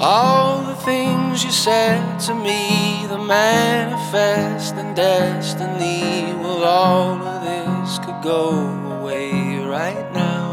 All the things you said to me, the manifest and destiny. Well, all of this could go away right now.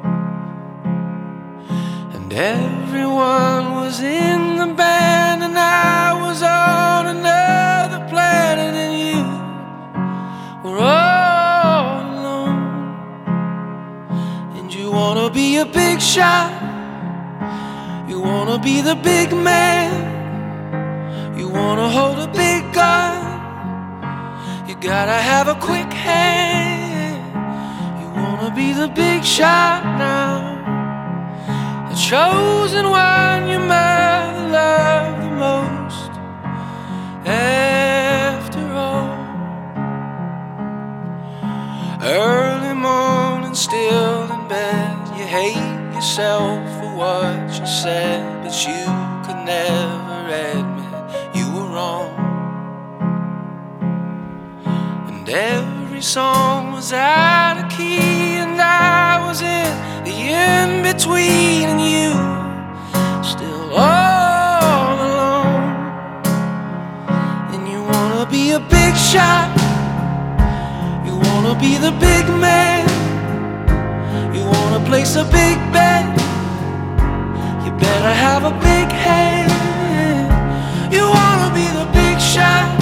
And everyone was in the band, and I was on another planet, and you were all alone. And you wanna be a big shot, you wanna be the big man, you wanna hold a big gun, you gotta have a quick hand. You wanna be the big shot now, the chosen one your mother loved the most. After all, early morning, still in bed, you hate yourself for what you said, but you could never admit you were wrong. And every song was out of key, and I was in the in-between, and you still all alone. And you wanna be a big shot, you wanna be the big man, you wanna place a big bet, you better have a big hand. You wanna be the big shot,